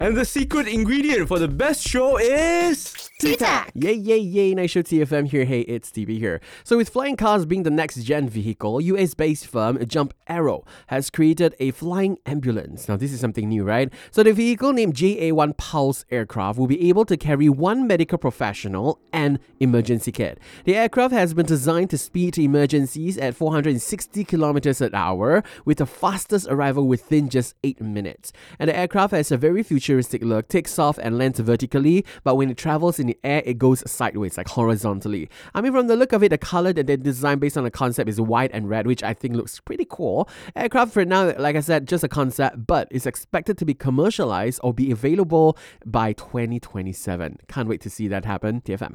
And the secret ingredient for the best show is... Tita! Yay, yay, yay. Nice show, TFM here. Hey, it's TB here. So with flying cars being the next-gen vehicle, US-based firm Jump Arrow has created a flying ambulance. Now, this is something new, right? So the vehicle named JA-1 Pulse aircraft will be able to carry one medical professional and emergency kit. The aircraft has been designed to speed to emergencies at 460 kilometers an hour, with the fastest arrival within just 8 minutes. And the aircraft has a very futuristic look, takes off and lands vertically, but when it travels in the air, it goes sideways, like horizontally. I mean, from the look of it, the color that they designed based on the concept is white and red, which I think looks pretty cool. Aircraft for now, like I said, just a concept, but it's expected to be commercialized or be available by 2027. Can't wait to see that happen. TFM.